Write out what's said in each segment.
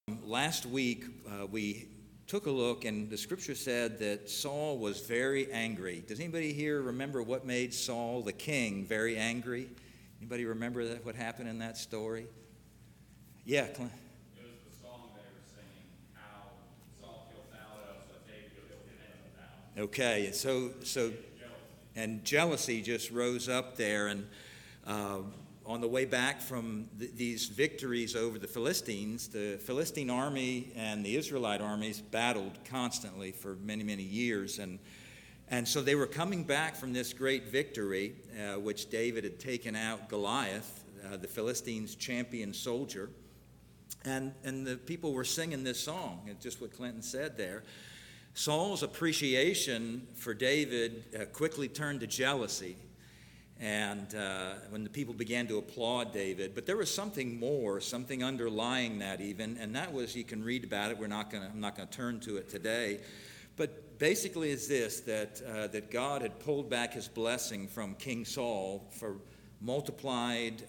Last week, we took a look, and the scripture said that Saul was very angry. Does anybody here remember what made Saul, the king, very angry? Anybody remember what happened in that story? Yeah, Clint. It was the song they were singing, how Saul killed Thou, so David killed him. Okay, and jealousy just rose up there, and on the way back from these victories over the Philistine army and the Israelite armies battled constantly for many, many years. And so they were coming back from this great victory, which David had taken out Goliath, the Philistines' champion soldier. And the people were singing this song, just what Clinton said there. Saul's appreciation for David quickly turned to jealousy. And when the people began to applaud David, but there was something more, something underlying that even, and that was, you can read about it. I'm not going to turn to it today, but basically is this: that God had pulled back His blessing from King Saul for multiplied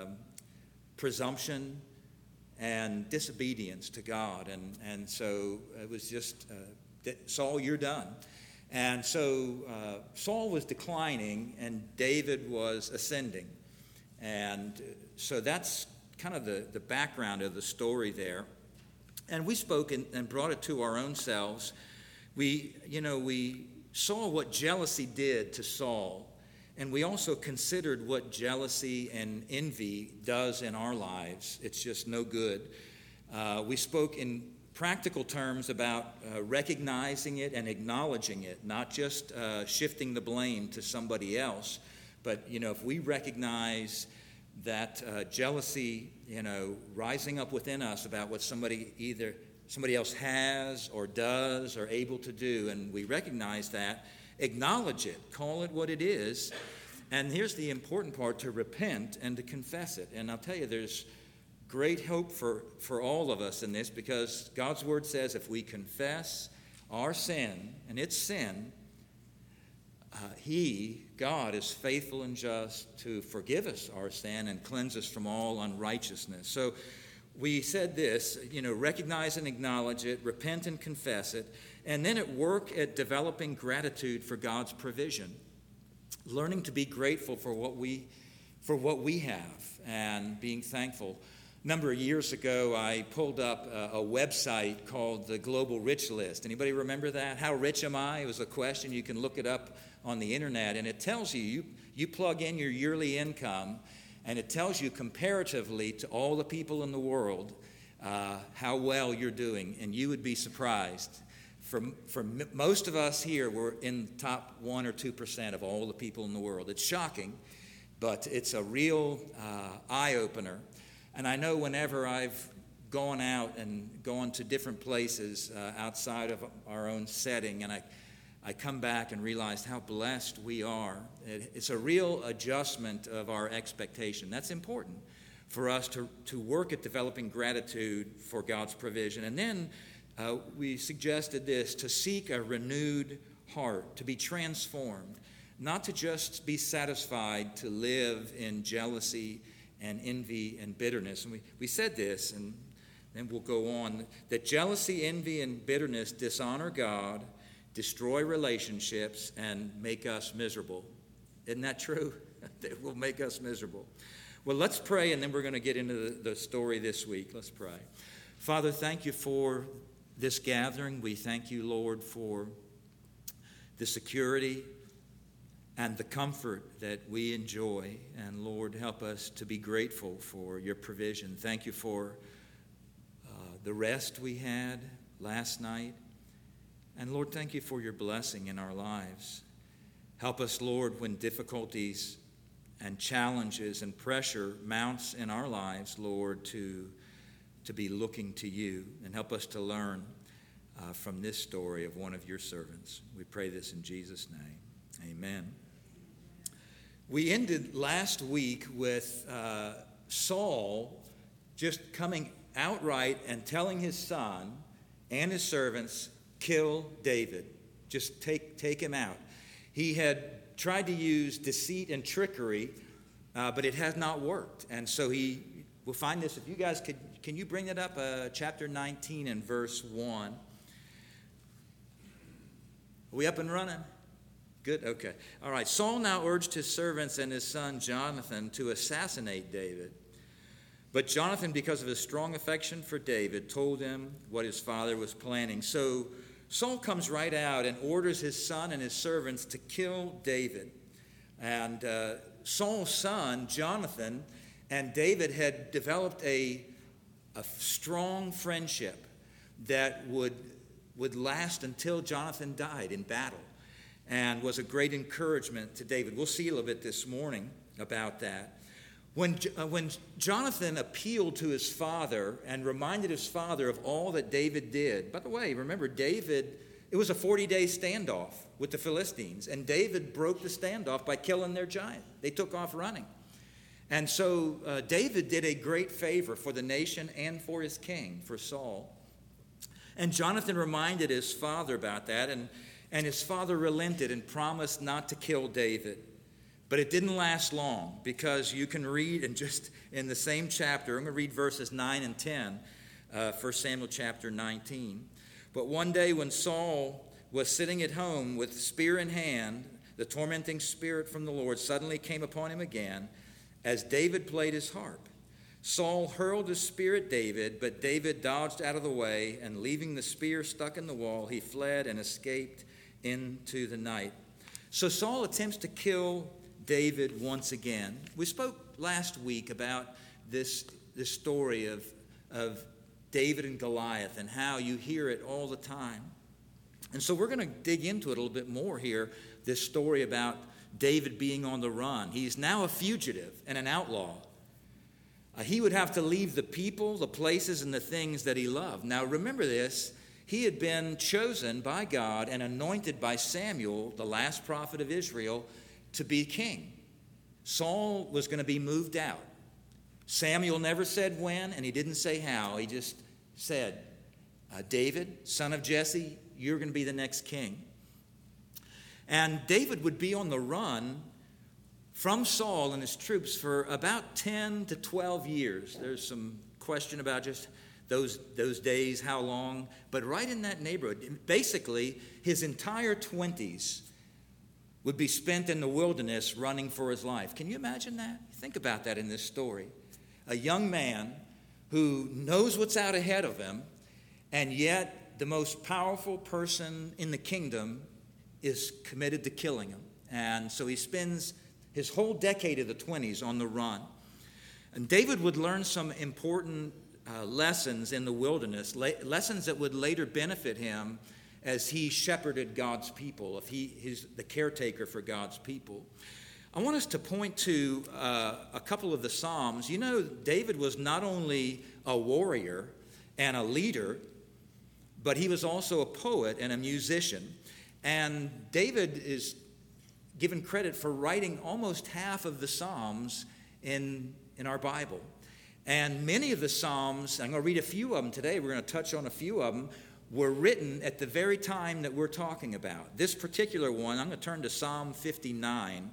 presumption and disobedience to God, and so it was just Saul, you're done. And so Saul was declining and David was ascending. And so that's kind of the background of the story there. And we spoke and brought it to our own selves. We saw what jealousy did to Saul. And we also considered what jealousy and envy does in our lives. It's just no good. We spoke in practical terms about recognizing it and acknowledging it, not just shifting the blame to somebody else. But, if we recognize that jealousy, rising up within us about what somebody else has or does or able to do, and we recognize that, acknowledge it, call it what it is. And here's the important part: to repent and to confess it. And I'll tell you, there's great hope for all of us in this, because God's word says if we confess our sin, and it's sin, God is faithful and just to forgive us our sin and cleanse us from all unrighteousness. So we said this, recognize and acknowledge it, repent and confess it, and then at work at developing gratitude for God's provision, learning to be grateful for what we have and being thankful. A number of years ago, I pulled up a website called the Global Rich List. Anybody remember that? How rich am I? It was a question. You can look it up on the internet, and it tells you plug in your yearly income, and it tells you comparatively to all the people in the world how well you're doing, and you would be surprised. For most of us here, we're in the top 1 or 2% of all the people in the world. It's shocking, but it's a real eye-opener. And I know whenever I've gone out and gone to different places outside of our own setting, and I come back and realize how blessed we are, it's a real adjustment of our expectation. That's important for us to work at developing gratitude for God's provision. And then we suggested this: to seek a renewed heart, to be transformed, not to just be satisfied to live in jealousy and envy and bitterness. And we said this, and then we'll go on, that jealousy, envy, and bitterness dishonor God, destroy relationships, and make us miserable. Isn't that true? They will make us miserable. Well, let's pray, and then we're going to get into the story this week. Let's pray. Father, thank you for this gathering. We thank you, Lord, for the security and the comfort that we enjoy. And Lord, help us to be grateful for your provision. Thank you for the rest we had last night. And Lord, thank you for your blessing in our lives. Help us, Lord, when difficulties and challenges and pressure mounts in our lives, Lord, to be looking to you. And help us to learn from this story of one of your servants. We pray this in Jesus' name. Amen. We ended last week with Saul just coming outright and telling his son and his servants, kill David. Just take him out. He had tried to use deceit and trickery, but it has not worked. And so we'll find this, if you guys Can you bring that up? Chapter 19 and verse 1. Are we up and running? Good? Okay. All right. Saul now urged his servants and his son Jonathan to assassinate David. But Jonathan, because of his strong affection for David, told him what his father was planning. So Saul comes right out and orders his son and his servants to kill David. And Saul's son, Jonathan, and David had developed a strong friendship that would last until Jonathan died in battle, and was a great encouragement to David. We'll see a little bit this morning about that. When Jonathan appealed to his father and reminded his father of all that David did, by the way, remember David, it was a 40-day standoff with the Philistines, and David broke the standoff by killing their giant. They took off running. And so David did a great favor for the nation and for his king, for Saul. And Jonathan reminded his father about that, and his father relented and promised not to kill David. But it didn't last long, because you can read in the same chapter, I'm going to read verses 9 and 10, 1 Samuel chapter 19. But one day when Saul was sitting at home with spear in hand, the tormenting spirit from the Lord suddenly came upon him again as David played his harp. Saul hurled his spear at David, but David dodged out of the way, and leaving the spear stuck in the wall, he fled and escaped into the night. So Saul attempts to kill David once again. We spoke last week about this story of David and Goliath and how you hear it all the time. And so we're going to dig into it a little bit more here, this story about David being on the run. He's now a fugitive and an outlaw. He would have to leave the people, the places, and the things that he loved. Now remember this, he had been chosen by God and anointed by Samuel, the last prophet of Israel, to be king. Saul was going to be moved out. Samuel never said when, and he didn't say how. He just said, David, son of Jesse, you're going to be the next king. And David would be on the run from Saul and his troops for about 10 to 12 years. There's some question about just those days, how long. But right in that neighborhood, basically his entire 20s would be spent in the wilderness running for his life. Can you imagine that? Think about that in this story. A young man who knows what's out ahead of him, and yet the most powerful person in the kingdom is committed to killing him. And so he spends his whole decade of the 20s on the run. And David would learn some important lessons in the wilderness, lessons that would later benefit him as he shepherded God's people, if he's the caretaker for God's people. I want us to point to a couple of the Psalms. You know, David was not only a warrior and a leader, but he was also a poet and a musician. And David is given credit for writing almost half of the Psalms in our Bible. And many of the Psalms, I'm going to read a few of them today, we're going to touch on a few of them, were written at the very time that we're talking about. This particular one, I'm going to turn to Psalm 59.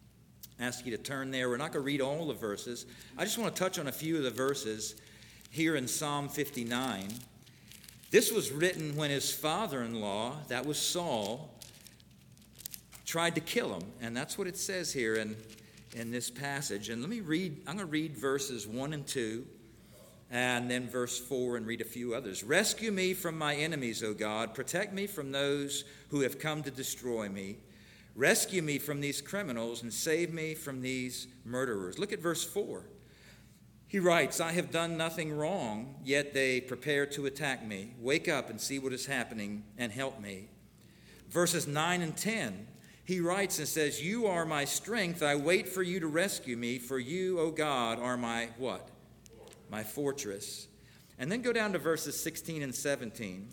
Ask you to turn there. We're not going to read all the verses. I just want to touch on a few of the verses here in Psalm 59. This was written when his father-in-law, that was Saul, tried to kill him. And that's what it says here in this passage. And let me read, I'm going to read verses 1 and 2, and then verse 4, and read a few others. Rescue me from my enemies, O God. Protect me from those who have come to destroy me. Rescue me from these criminals and save me from these murderers. Look at verse 4. He writes, I have done nothing wrong, yet they prepare to attack me. Wake up and see what is happening and help me. Verses 9 and 10. He writes and says, you are my strength. I wait for you to rescue me. For you, O God, are my what? My fortress. And then go down to verses 16 and 17.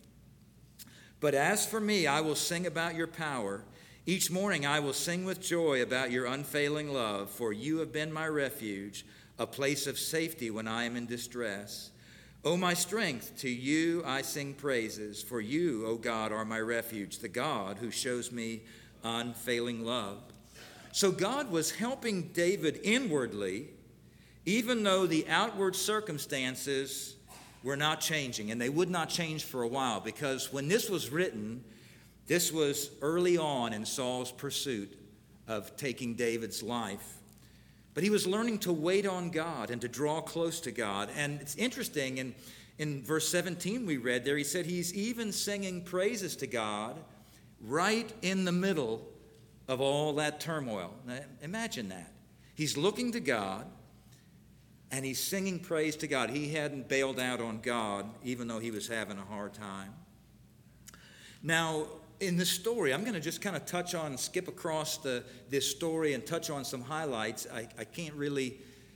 But as for me, I will sing about your power. Each morning I will sing with joy about your unfailing love, for you have been my refuge, a place of safety when I am in distress. O my strength, to you I sing praises, for you, O God, are my refuge, the God who shows me unfailing love. So God was helping David inwardly, even though the outward circumstances were not changing, and they would not change for a while, because when this was written, this was early on in Saul's pursuit of taking David's life. But he was learning to wait on God and to draw close to God. And it's interesting, in verse 17 we read there, he said he's even singing praises to God right in the middle of all that turmoil. Now, imagine that. He's looking to God, and he's singing praise to God. He hadn't bailed out on God, even though he was having a hard time. Now, in this story, I'm going to just kind of skip across this story and touch on some highlights. I can't really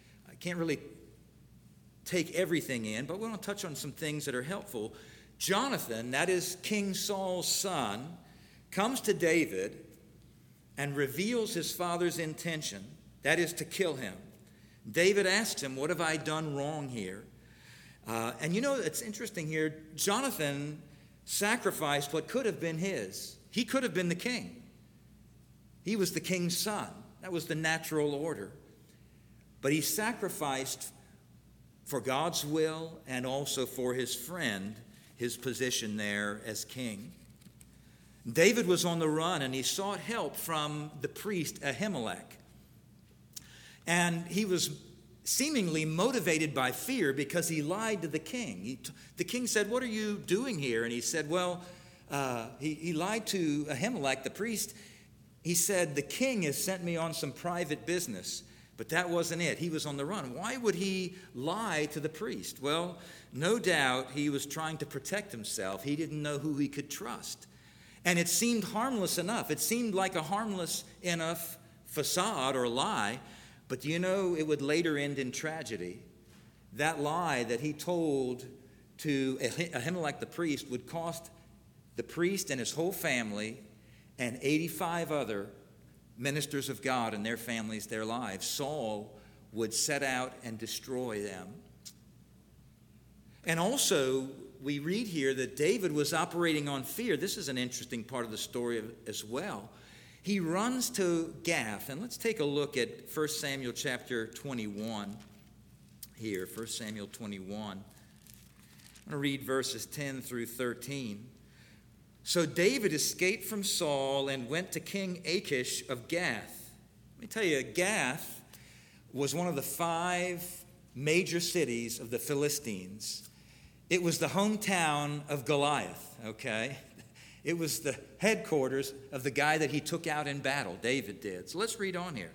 take everything in, but we want to touch on some things that are helpful. Jonathan, that is King Saul's son, comes to David and reveals his father's intention, that is to kill him. David asked him, "What have I done wrong here?" And it's interesting here. Jonathan sacrificed what could have been his. He could have been the king. He was the king's son. That was the natural order. But he sacrificed for God's will and also for his friend, his position there as king. David was on the run, and he sought help from the priest Ahimelech. And he was seemingly motivated by fear because he lied to the king. The king said, "What are you doing here?" And he said, he lied to Ahimelech, the priest. He said, "The king has sent me on some private business." But that wasn't it. He was on the run. Why would he lie to the priest? Well, no doubt he was trying to protect himself. He didn't know who he could trust. And it seemed harmless enough. It seemed like a harmless enough facade or lie. But it would later end in tragedy. That lie that he told to Ahimelech the priest would cost the priest and his whole family and 85 other ministers of God and their families their lives. Saul would set out and destroy them. And also, we read here that David was operating on fear. This is an interesting part of the story as well. He runs to Gath, and let's take a look at 1 Samuel chapter 21 here, 1 Samuel 21. I'm going to read verses 10 through 13. "So David escaped from Saul and went to King Achish of Gath." Let me tell you, Gath was one of the 5 major cities of the Philistines. It was the hometown of Goliath, okay? It was the headquarters of the guy that he took out in battle, David did. So let's read on here.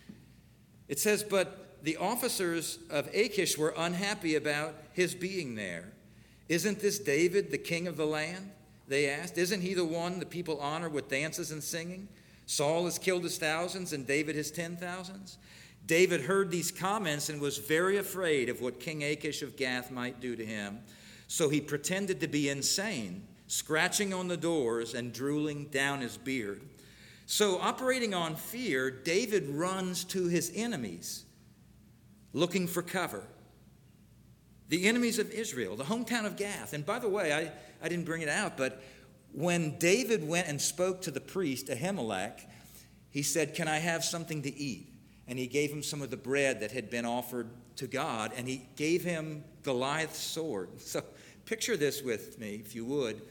It says, "But the officers of Achish were unhappy about his being there. 'Isn't this David, the king of the land?' they asked. 'Isn't he the one the people honor with dances and singing? Saul has killed his thousands and David his 10,000s. David heard these comments and was very afraid of what King Achish of Gath might do to him. So he pretended to be insane, scratching on the doors and drooling down his beard. So operating on fear, David runs to his enemies, looking for cover. The enemies of Israel, the hometown of Gath. And by the way, I didn't bring it out, but when David went and spoke to the priest Ahimelech, he said, "Can I have something to eat?" And he gave him some of the bread that had been offered to God, and he gave him Goliath's sword. So picture this with me, if you would.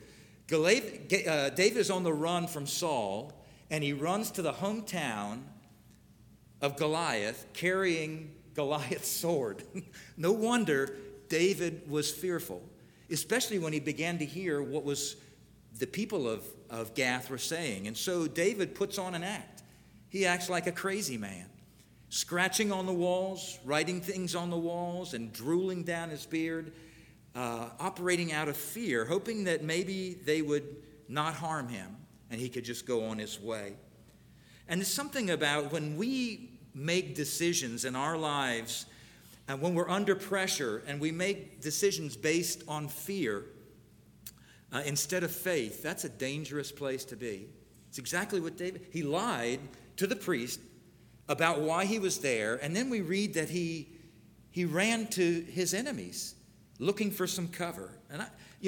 David is on the run from Saul, and he runs to the hometown of Goliath carrying Goliath's sword. No wonder David was fearful, especially when he began to hear what was the people of Gath were saying. And so David puts on an act. He acts like a crazy man, scratching on the walls, writing things on the walls, and drooling down his beard, operating out of fear, hoping that maybe they would not harm him and he could just go on his way. And there's something about when we make decisions in our lives and when we're under pressure and we make decisions based on fear instead of faith, that's a dangerous place to be. It's exactly what David, he lied to the priest about why he was there, and then we read that he ran to his enemies looking for some cover. And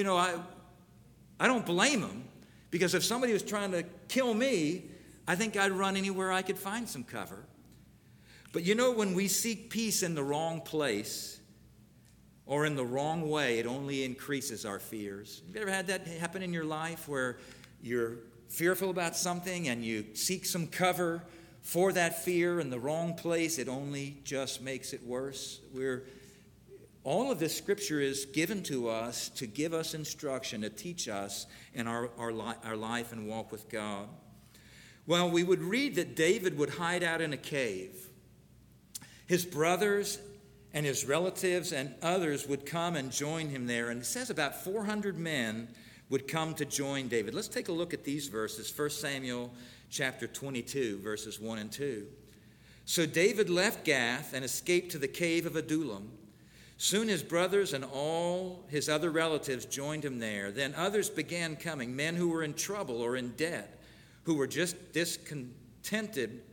I don't blame him, because if somebody was trying to kill me, I think I'd run anywhere I could find some cover. But when we seek peace in the wrong place, or in the wrong way, it only increases our fears. Have you ever had that happen in your life where you're fearful about something and you seek some cover for that fear in the wrong place? It only just makes it worse. All of this scripture is given to us to give us instruction, to teach us in our life and walk with God. Well, we would read that David would hide out in a cave. His brothers and his relatives and others would come and join him there. And it says about 400 men would come to join David. Let's take a look at these verses. 1 Samuel chapter 22, verses 1 and 2. So David left Gath and escaped to the cave of Adullam. Soon his brothers and all his other relatives joined him there. Then others began coming, men who were in trouble or in debt, who were just discontented,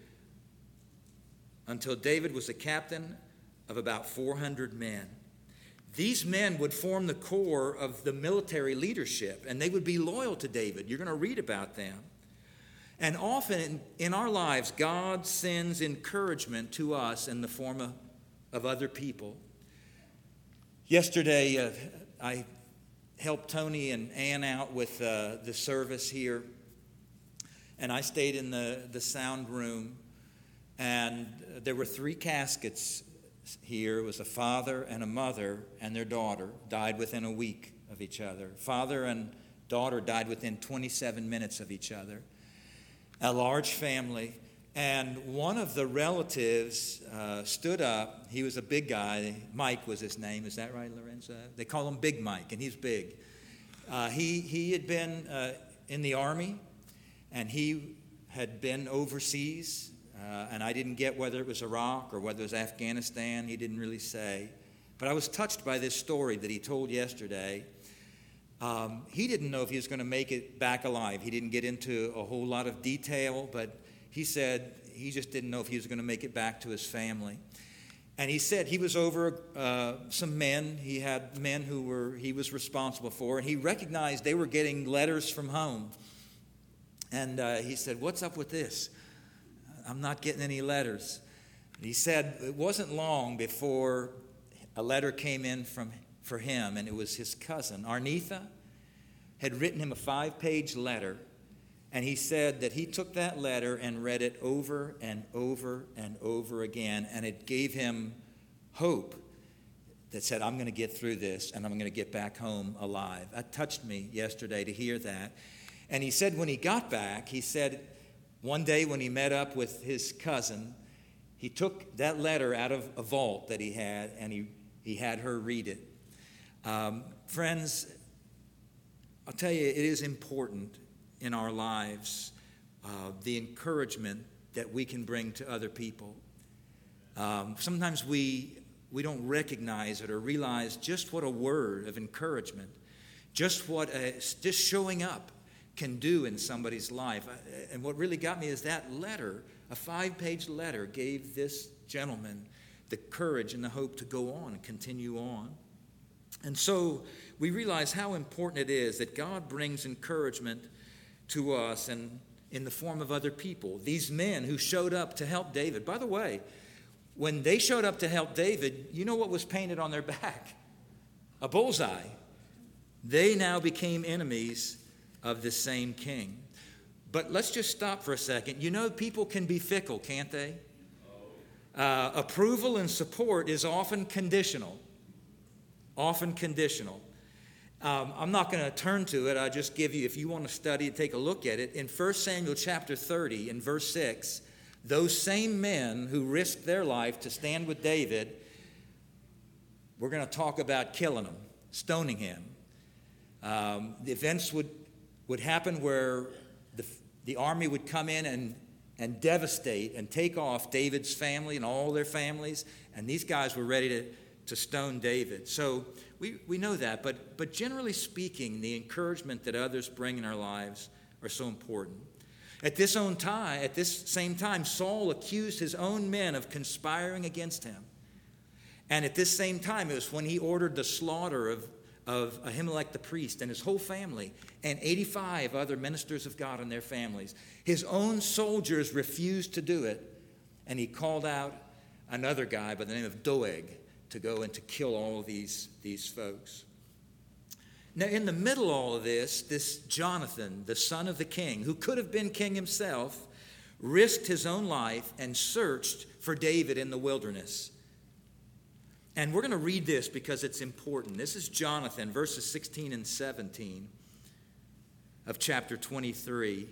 until David was a captain of about 400 men. These men would form the core of the military leadership, and they would be loyal to David. You're going to read about them. And often in our lives, God sends encouragement to us in the form of other people. Yesterday, I helped Tony and Ann out with the service here, and I stayed in the sound room, and there were 3 caskets here. It was a father and a mother and their daughter died within a week of each other. Father and daughter died within 27 minutes of each other. A large family. And one of the relatives stood up. He was a big guy. Mike was his name. Is that right, Lorenzo? They call him Big Mike, and he's big. He had been in the Army, and he had been overseas. And I didn't get whether it was Iraq or whether it was Afghanistan. He didn't really say. But I was touched by this story that he told yesterday. He didn't know if he was going to make it back alive. He didn't get into a whole lot of detail, but he said he just didn't know if he was going to make it back to his family. And he said he was over some men. He had men he was responsible for, and he recognized they were getting letters from home. And he said, "What's up with this? I'm not getting any letters." And he said it wasn't long before a letter came in for him, and it was his cousin, Arnitha, had written him a 5-page letter, and he said that he took that letter and read it over and over and over again, and it gave him hope that said, I'm going to get through this, and I'm going to get back home alive. That touched me yesterday to hear that. And he said when he got back, he said one day when he met up with his cousin, he took that letter out of a vault that he had, and he had her read it. Friends, I'll tell you, it is important in our lives, the encouragement that we can bring to other people. Sometimes we don't recognize it or realize just what a word of encouragement, just showing up can do in somebody's life. And what really got me is that letter, a 5-page letter, gave this gentleman the courage and the hope to go on and continue on. And so we realize how important it is that God brings encouragement to us and in the form of other people. These men who showed up to help David. By the way, when they showed up to help David, you know what was painted on their back? A bullseye. They now became enemies of the same king. But let's just stop for a second. You know, people can be fickle, can't they? Approval and support is often conditional. Often conditional. I'm not going to turn to it. I'll just give you, if you want to study it, take a look at it. In 1 Samuel chapter 30, in verse 6, those same men who risked their life to stand with David, we're going to talk about killing him, stoning him. The events would happen where the army would come in and devastate and take off David's family and all their families, and these guys were ready to stone David. So we know that, but generally speaking, the encouragement that others bring in our lives are so important. At this same time, Saul accused his own men of conspiring against him. And at this same time, it was when he ordered the slaughter of Ahimelech the priest and his whole family and 85 other ministers of God and their families. His own soldiers refused to do it, and he called out another guy by the name of Doeg to go and to kill all of these folks. Now, in the middle of all of this Jonathan, the son of the king, who could have been king himself, risked his own life and searched for David in the wilderness. And we're going to read this because it's important. This is Jonathan, verses 16 and 17 of chapter 23.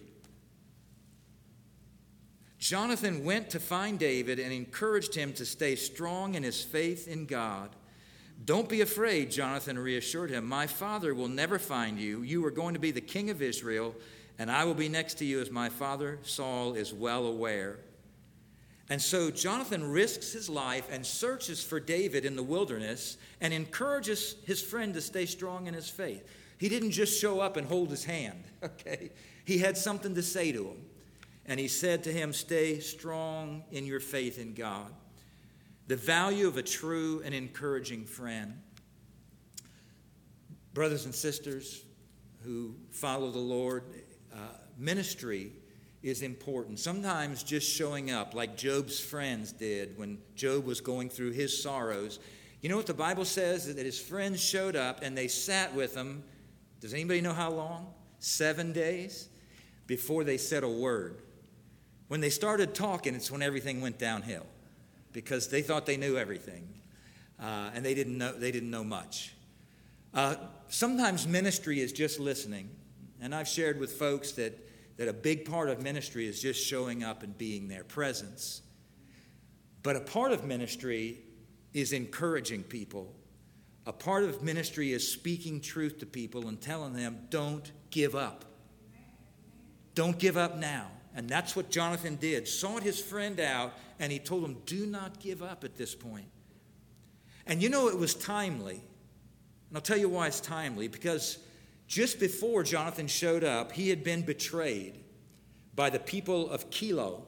Jonathan went to find David and encouraged him to stay strong in his faith in God. "Don't be afraid," Jonathan reassured him. "My father will never find you. You are going to be the king of Israel, and I will be next to you, as my father Saul is well aware." And so Jonathan risks his life and searches for David in the wilderness and encourages his friend to stay strong in his faith. He didn't just show up and hold his hand, okay? He had something to say to him. And he said to him, "Stay strong in your faith in God." The value of a true and encouraging friend. Brothers and sisters who follow the Lord, ministry is important. Sometimes just showing up like Job's friends did when Job was going through his sorrows. You know what the Bible says? That his friends showed up and they sat with him. Does anybody know how long? 7 days before they said a word. When they started talking, it's when everything went downhill, because they thought they knew everything, and they didn't know much. Sometimes ministry is just listening, and I've shared with folks that a big part of ministry is just showing up and being there, presence. But a part of ministry is encouraging people. A part of ministry is speaking truth to people and telling them, don't give up. Don't give up now. And that's what Jonathan did. Sought his friend out, and he told him, do not give up at this point. And you know, it was timely. And I'll tell you why it's timely. Because just before Jonathan showed up, he had been betrayed by the people of Keilah.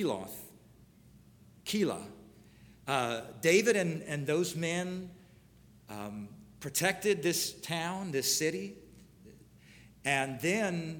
David and those men protected this town, this city. And then,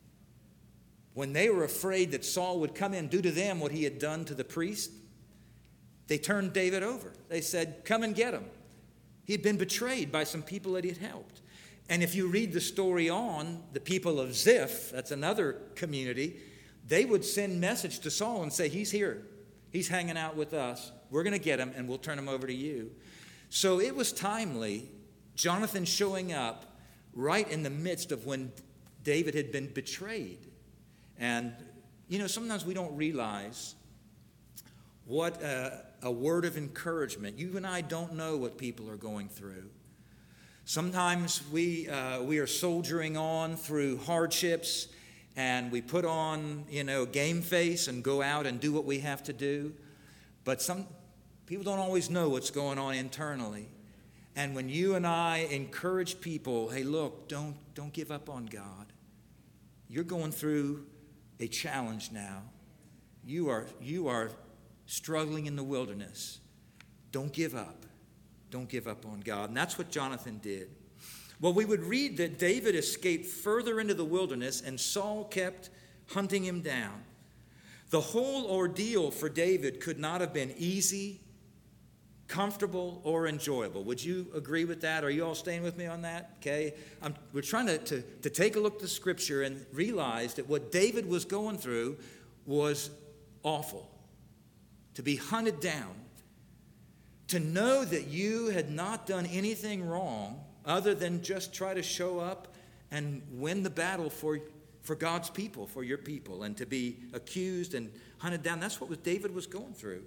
when they were afraid that Saul would come in and do to them what he had done to the priest, they turned David over. They said, come and get him. He had been betrayed by some people that he had helped. And if you read the story on, the people of Ziph, that's another community, they would send message to Saul and say, he's here. He's hanging out with us. We're going to get him, and we'll turn him over to you. So it was timely, Jonathan showing up right in the midst of when David had been betrayed. And, you know, sometimes we don't realize what a word of encouragement. You and I don't know what people are going through. Sometimes we are soldiering on through hardships, and we put on, game face and go out and do what we have to do. But some people don't always know what's going on internally. And when you and I encourage people, hey, look, don't give up on God. You're going through a challenge now. You are struggling in the wilderness. Don't give up. Don't give up on God. And that's what Jonathan did. Well, we would read that David escaped further into the wilderness and Saul kept hunting him down. The whole ordeal for David could not have been easy, comfortable, or enjoyable. Would you agree with that? Are you all staying with me on that? Okay. We're trying to take a look at the scripture and realize that what David was going through was awful. To be hunted down. To know that you had not done anything wrong other than just try to show up and win the battle for God's people, for your people, and to be accused and hunted down. That's what David was going through.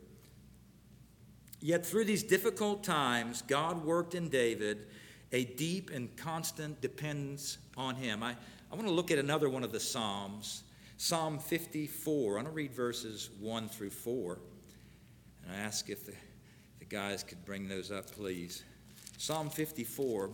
Yet through these difficult times, God worked in David a deep and constant dependence on him. I want to look at another one of the Psalms, Psalm 54. I want to read verses 1 through 4. And I ask if the guys could bring those up, please. Psalm 54.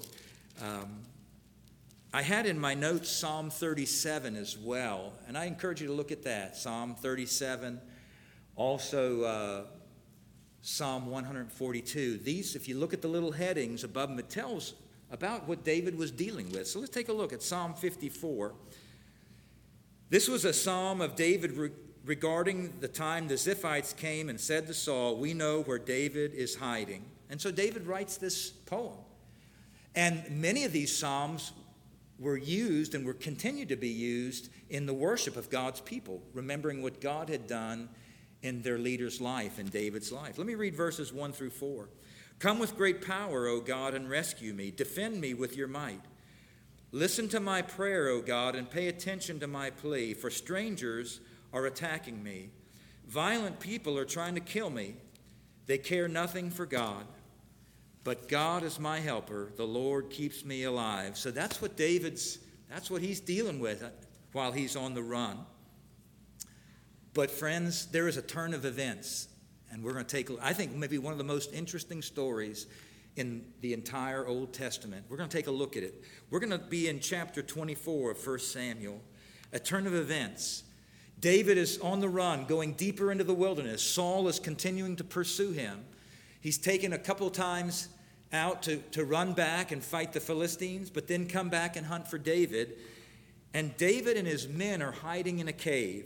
I had in my notes Psalm 37 as well, and I encourage you to look at that. Psalm 37, also Psalm 142. These, if you look at the little headings above them, it tells about what David was dealing with. So let's take a look at Psalm 54. This was a psalm of David regarding the time the Ziphites came and said to Saul, we know where David is hiding. And so David writes this poem. And many of these psalms were used and were continued to be used in the worship of God's people, remembering what God had done in their leader's life, in David's life. Let me read verses 1 through 4. Come with great power, O God, and rescue me. Defend me with your might. Listen to my prayer, O God, and pay attention to my plea, for strangers are attacking me. Violent people are trying to kill me. They care nothing for God. But God is my helper. The Lord keeps me alive. So that's what he's dealing with while he's on the run. But friends, there is a turn of events. And we're going to take, I think, maybe one of the most interesting stories in the entire Old Testament. We're going to take a look at it. We're going to be in chapter 24 of 1 Samuel. A turn of events. David is on the run, going deeper into the wilderness. Saul is continuing to pursue him. He's taken a couple times out to run back and fight the Philistines, but then come back and hunt for David. And David and his men are hiding in a cave.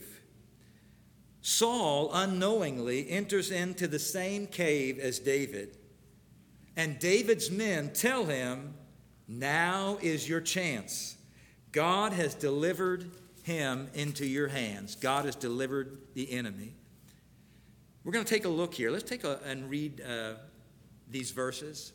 Saul unknowingly enters into the same cave as David. And David's men tell him, now is your chance. God has delivered him into your hands. God has delivered the enemy. We're going to take a look here. Let's take and read these verses.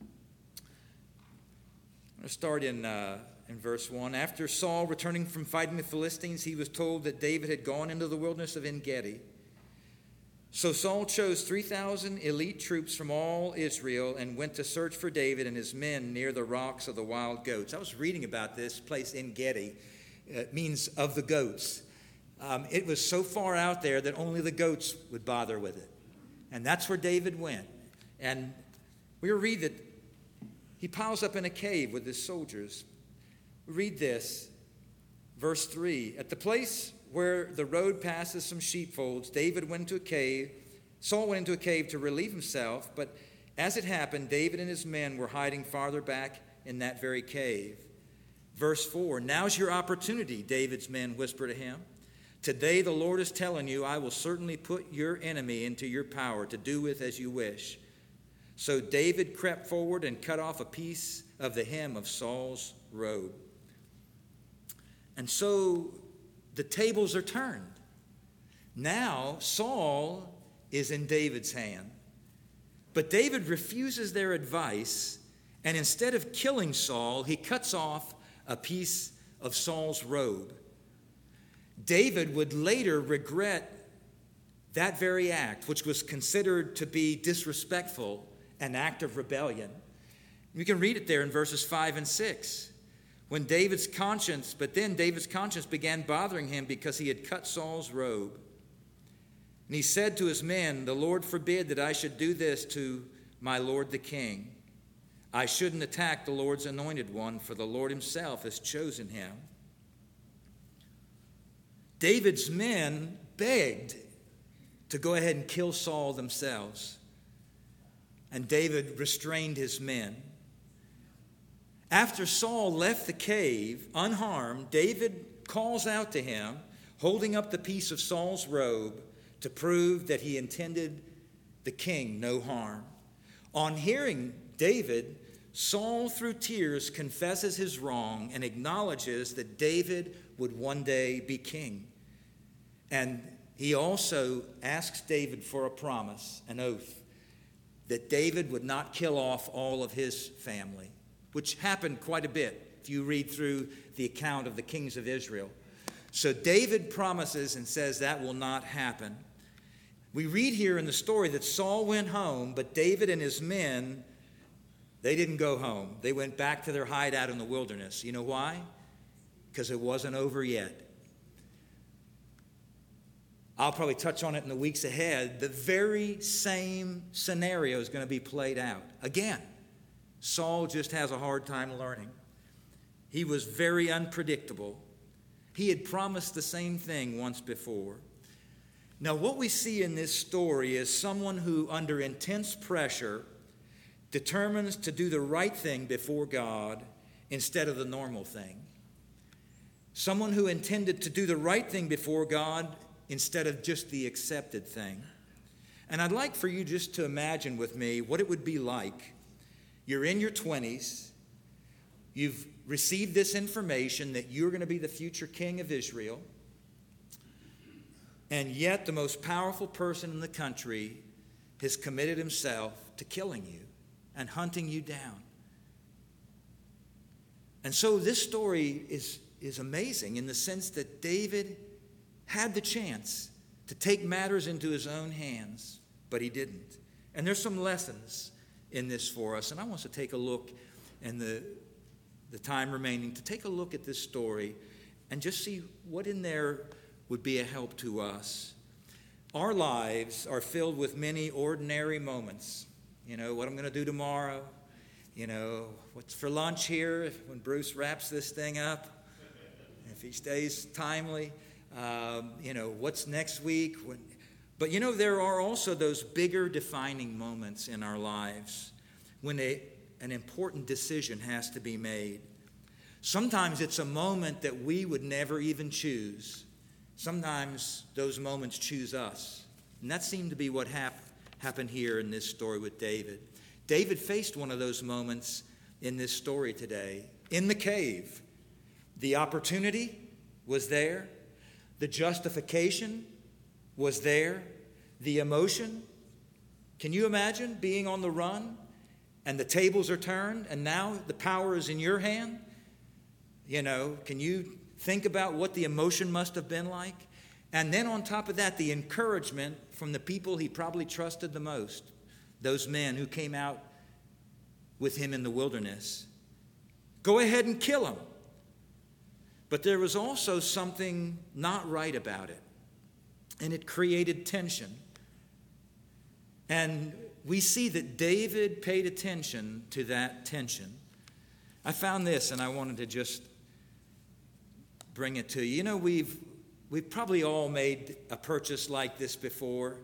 I'm going to start in verse 1. After Saul returning from fighting the Philistines, he was told that David had gone into the wilderness of En-Gedi. So Saul chose 3,000 elite troops from all Israel and went to search for David and his men near the rocks of the wild goats. I was reading about this place, En-Gedi. It means of the goats. It was so far out there that only the goats would bother with it. And that's where David went. And we read that he piles up in a cave with his soldiers. Read this, verse 3. At the place where the road passes some sheepfolds, David went into a cave. Saul went into a cave to relieve himself, but as it happened, David and his men were hiding farther back in that very cave. Verse 4, now's your opportunity, David's men whisper to him. Today the Lord is telling you, I will certainly put your enemy into your power to do with as you wish. So David crept forward and cut off a piece of the hem of Saul's robe. And so the tables are turned. Now Saul is in David's hand. But David refuses their advice, and instead of killing Saul, he cuts off a piece of Saul's robe. David would later regret that very act, which was considered to be disrespectful, an act of rebellion. You can read it there in verses 5 and 6. Then David's conscience began bothering him because he had cut Saul's robe. And he said to his men, the Lord forbid that I should do this to my lord the king. I shouldn't attack the Lord's anointed one, for the Lord himself has chosen him. David's men begged to go ahead and kill Saul themselves. And David restrained his men. After Saul left the cave unharmed, David calls out to him, holding up the piece of Saul's robe to prove that he intended the king no harm. On hearing David, Saul, through tears, confesses his wrong and acknowledges that David would one day be king. And he also asks David for a promise, an oath, that David would not kill off all of his family, which happened quite a bit if you read through the account of the kings of Israel. So David promises and says that will not happen. We read here in the story that Saul went home, but David and his men, they didn't go home. They went back to their hideout in the wilderness. You know why? Because it wasn't over yet. I'll probably touch on it in the weeks ahead. The very same scenario is going to be played out. Again, Saul just has a hard time learning. He was very unpredictable. He had promised the same thing once before. Now, what we see in this story is someone who, under intense pressure, determines to do the right thing before God instead of the normal thing. Someone who intended to do the right thing before God instead of just the accepted thing. And I'd like for you just to imagine with me what it would be like. You're in your 20s. You've received this information that you're going to be the future king of Israel. And yet the most powerful person in the country has committed himself to killing you and hunting you down. And so this story is amazing in the sense that David had the chance to take matters into his own hands, but he didn't. And there's some lessons in this for us. And I want us to take a look in the time remaining to take a look at this story and just see what in there would be a help to us. Our lives are filled with many ordinary moments. You know, what I'm going to do tomorrow. You know, what's for lunch here when Bruce wraps this thing up. If he stays timely. You know, what's next week. But you know, there are also those bigger defining moments in our lives when an important decision has to be made. Sometimes it's a moment that we would never even choose. Sometimes those moments choose us. And that seemed to be what happened here in this story with David. David faced one of those moments in this story today, in the cave. The opportunity was there. The justification was there. The emotion. Can you imagine being on the run and the tables are turned and now the power is in your hand? You know, can you think about what the emotion must have been like? And then on top of that, the encouragement from the people he probably trusted the most, those men who came out with him in the wilderness. Go ahead and kill him. But there was also something not right about it, and it created tension. And we see that David paid attention to that tension. I found this, and I wanted to just bring it to you. You know, we've probably all made a purchase like this before.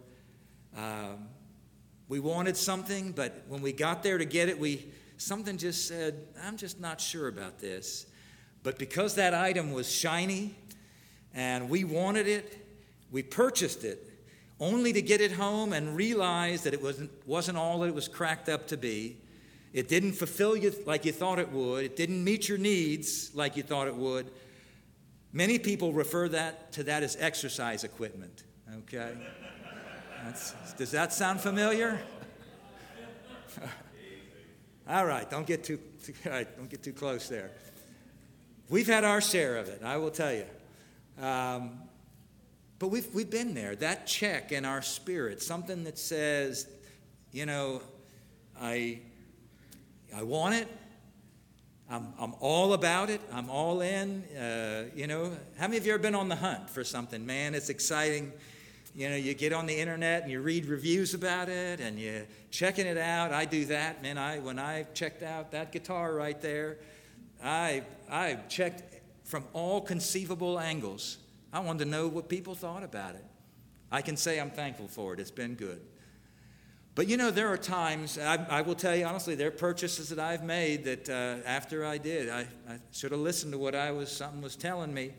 We wanted something, but when we got there to get it, something just said, I'm just not sure about this. But because that item was shiny and we wanted it, we purchased it, only to get it home and realize that it wasn't all that it was cracked up to be. It didn't fulfill you like you thought it would. It didn't meet your needs like you thought it would. Many people refer to that as exercise equipment. Okay? Does that sound familiar? All right, don't get too close there. We've had our share of it, I will tell you. But we've been there. That check in our spirit, something that says, you know, I want it. I'm all about it. I'm all in. You know, how many of you have ever been on the hunt for something? Man, it's exciting. You know, you get on the internet and you read reviews about it and you're checking it out. I do that. Man, when I checked out that guitar right there, I checked from all conceivable angles. I wanted to know what people thought about it. I can say I'm thankful for it. It's been good. But, you know, there are times, I will tell you honestly, there are purchases that I've made that after I did, I should have listened to what something was telling me.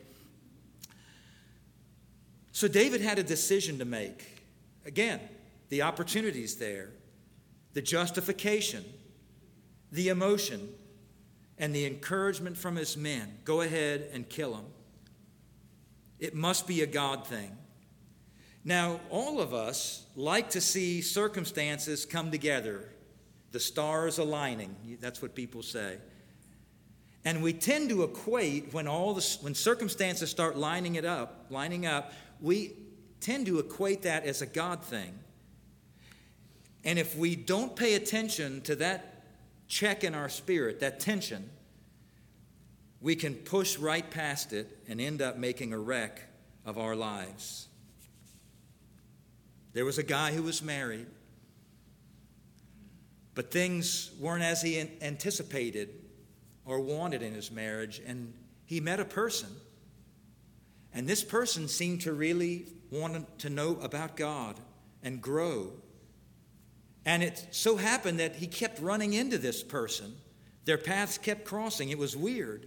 So David had a decision to make. Again, the opportunity's there, the justification, the emotion, and the encouragement from his men. Go ahead and kill him. It must be a God thing. Now, all of us like to see circumstances come together, the stars aligning. That's what people say. And we tend to equate when circumstances start lining up, we tend to equate that as a God thing. And if we don't pay attention to that check in our spirit, that tension, we can push right past it and end up making a wreck of our lives. There was a guy who was married, but things weren't as he anticipated or wanted in his marriage, and he met a person. And this person seemed to really want to know about God and grow. And it so happened that he kept running into this person. Their paths kept crossing. It was weird.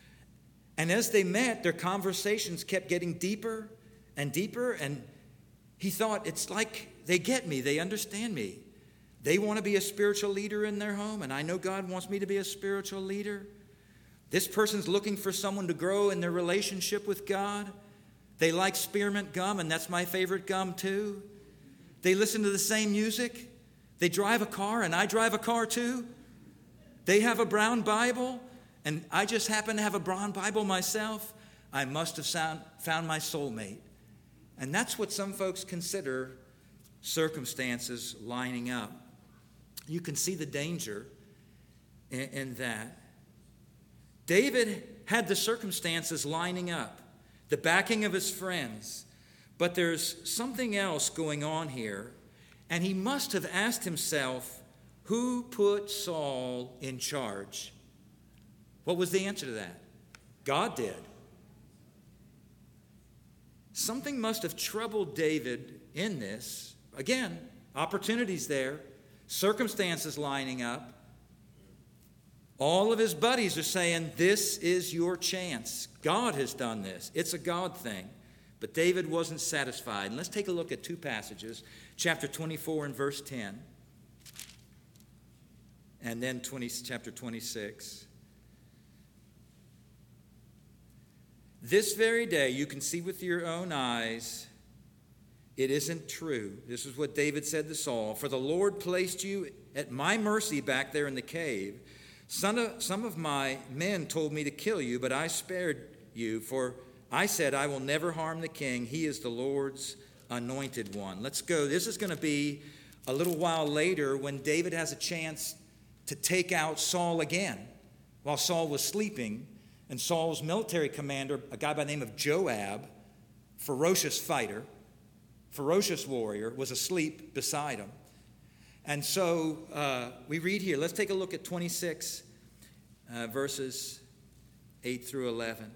And as they met, their conversations kept getting deeper and deeper, and He thought, it's like they get me, they understand me. They want to be a spiritual leader in their home, and I know God wants me to be a spiritual leader. This person's looking for someone to grow in their relationship with God. They like spearmint gum, and that's my favorite gum too. They listen to the same music. They drive a car, and I drive a car too. They have a brown Bible, and I just happen to have a brown Bible myself. I must have found my soulmate. And that's what some folks consider circumstances lining up. You can see the danger in that. David had the circumstances lining up, the backing of his friends, but there's something else going on here, and he must have asked himself, who put Saul in charge? What was the answer to that? God did. Something must have troubled David in this. Again, opportunities there, circumstances lining up. All of his buddies are saying, this is your chance. God has done this. It's a God thing. But David wasn't satisfied. And let's take a look at two passages, chapter 24 and verse 10, and then chapter 26. This very day, you can see with your own eyes, it isn't true. This is what David said to Saul. For the Lord placed you at my mercy back there in the cave. Some of my men told me to kill you, but I spared you, for I said, I will never harm the king. He is the Lord's anointed one. Let's go. This is going to be a little while later when David has a chance to take out Saul again while Saul was sleeping. And Saul's military commander, a guy by the name of Joab, ferocious fighter, ferocious warrior, was asleep beside him. And so we read here, let's take a look at 26 verses 8 through 11.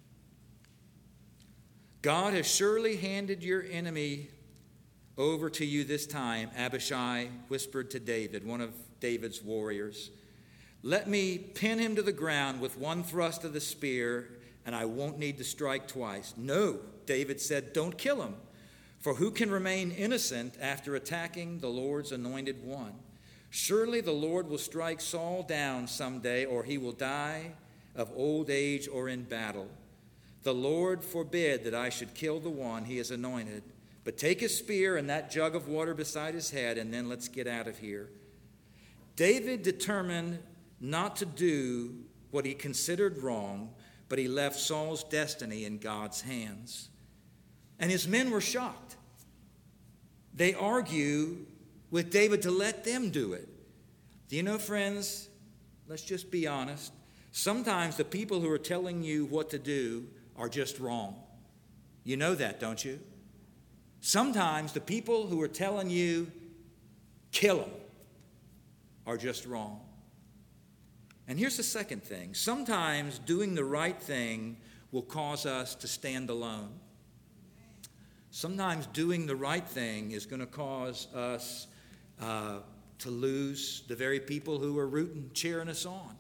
God has surely handed your enemy over to you this time, Abishai whispered to David, one of David's warriors. Let me pin him to the ground with one thrust of the spear, and I won't need to strike twice. No, David said, don't kill him. For who can remain innocent after attacking the Lord's anointed one? Surely the Lord will strike Saul down someday, or he will die of old age or in battle. The Lord forbid that I should kill the one he has anointed. But take his spear and that jug of water beside his head, and then let's get out of here. David determined not to do what he considered wrong, but he left Saul's destiny in God's hands. And his men were shocked. They argue with David to let them do it. Do you know, friends, let's just be honest. Sometimes the people who are telling you what to do are just wrong. You know that, don't you? Sometimes the people who are telling you, kill them, are just wrong. And here's the second thing. Sometimes doing the right thing will cause us to stand alone. Sometimes doing the right thing is going to cause us to lose the very people who are rooting, cheering us on.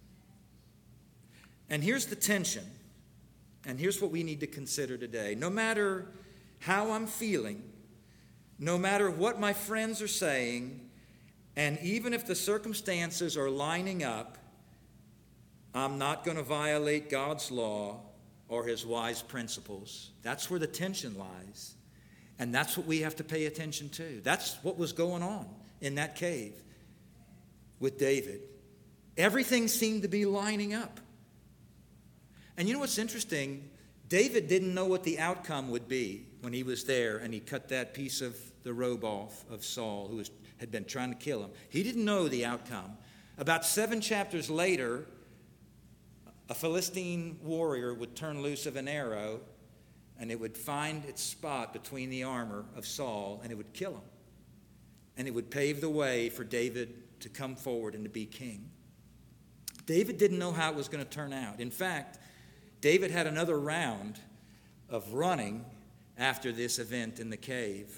And here's the tension. And here's what we need to consider today. No matter how I'm feeling, no matter what my friends are saying, and even if the circumstances are lining up, I'm not going to violate God's law or his wise principles. That's where the tension lies. And that's what we have to pay attention to. That's what was going on in that cave with David. Everything seemed to be lining up. And you know what's interesting? David didn't know what the outcome would be when he was there and he cut that piece of the robe off of Saul, who had been trying to kill him. He didn't know the outcome. About 7 chapters later, a Philistine warrior would turn loose of an arrow, and it would find its spot between the armor of Saul, and it would kill him. And it would pave the way for David to come forward and to be king. David didn't know how it was going to turn out. In fact, David had another round of running after this event in the cave.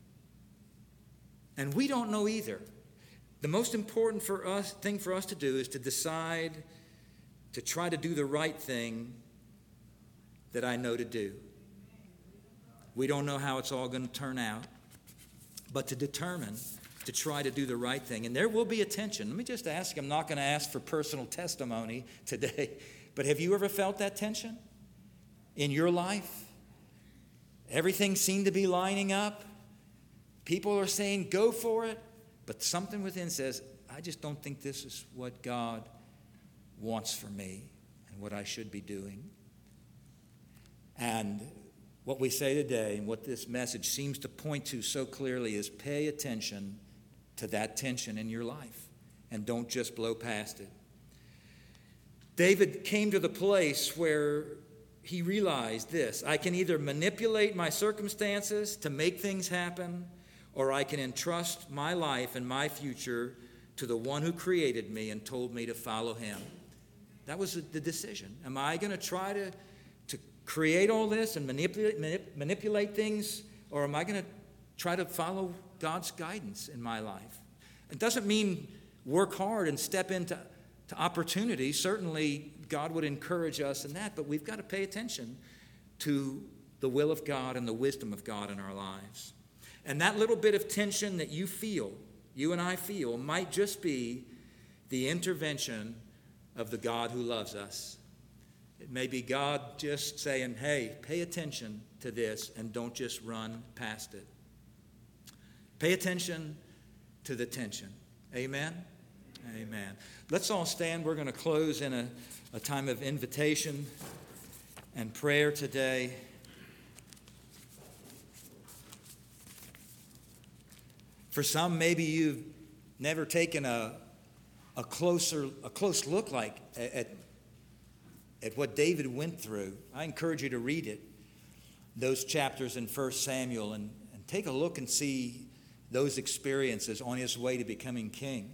And we don't know either. The most important thing for us to do is to decide to try to do the right thing that I know to do. We don't know how it's all going to turn out. But to determine to try to do the right thing. And there will be a tension. Let me just ask, I'm not going to ask for personal testimony today, but have you ever felt that tension in your life? Everything seemed to be lining up. People are saying, go for it. But something within says, I just don't think this is what God wants for me and what I should be doing. And what we say today and what this message seems to point to so clearly is pay attention to that tension in your life and don't just blow past it. David came to the place where he realized this: I can either manipulate my circumstances to make things happen, or I can entrust my life and my future to the one who created me and told me to follow him. That was the decision. Am I going to try to create all this and manipulate things, or am I going to try to follow God's guidance in my life? It doesn't mean work hard and step into opportunities. Certainly, God would encourage us in that, but we've got to pay attention to the will of God and the wisdom of God in our lives. And that little bit of tension that you feel, you and I feel, might just be the intervention of the God who loves us. It may be God just saying, hey, pay attention to this and don't just run past it. Pay attention to the tension. Amen? Amen. Let's all stand. We're going to close in a time of invitation and prayer today. For some, maybe you've never taken a close look at what David went through. I encourage you to read it, those chapters in 1 Samuel, and take a look and see those experiences on his way to becoming king.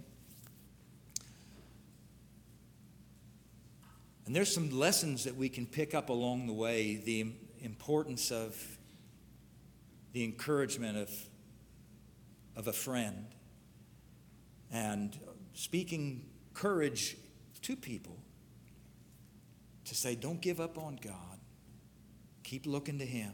And there's some lessons that we can pick up along the way, the importance of the encouragement of a friend and speaking courage to people to say, don't give up on God. Keep looking to him.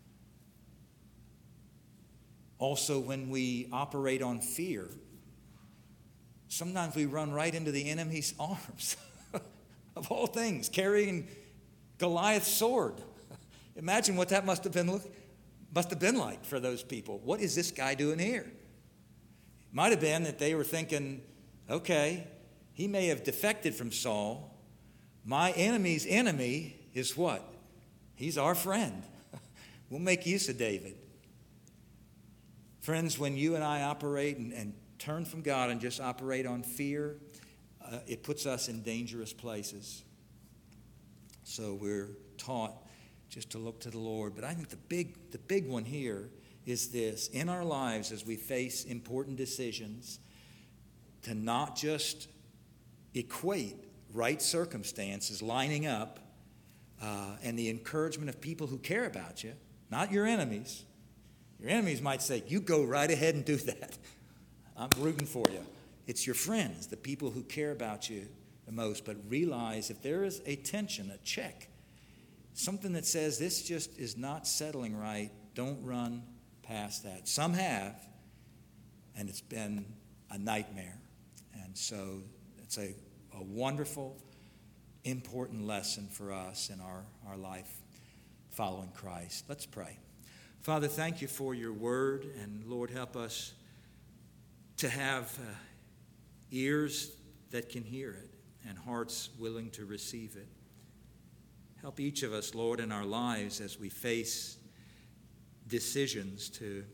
Also, when we operate on fear, sometimes we run right into the enemy's arms. Of all things, carrying Goliath's sword. Imagine what that must have been like for those people. What is this guy doing here? It might have been that they were thinking, okay, he may have defected from Saul. My enemy's enemy is what? He's our friend. We'll make use of David. Friends, when you and I operate and turn from God and just operate on fear, it puts us in dangerous places. So we're taught just to look to the Lord. But I think the big one here is this: in our lives as we face important decisions, to not just equate right circumstances lining up and the encouragement of people who care about you, not your enemies. Your enemies might say, you go right ahead and do that. I'm rooting for you. It's your friends, the people who care about you the most. But realize if there is a tension, a check, something that says this just is not settling right, don't run past that. Some have, and it's been a nightmare. And so it's a wonderful, important lesson for us in our life following Christ. Let's pray. Father, thank you for your word, and Lord, help us to have ears that can hear it and hearts willing to receive it. Help each of us, Lord, in our lives as we face decisions to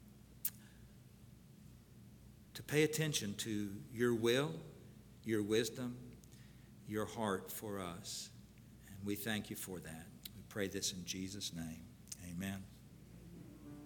pay attention to your will, your wisdom, your heart for us. And we thank you for that. We pray this in Jesus' name. Amen.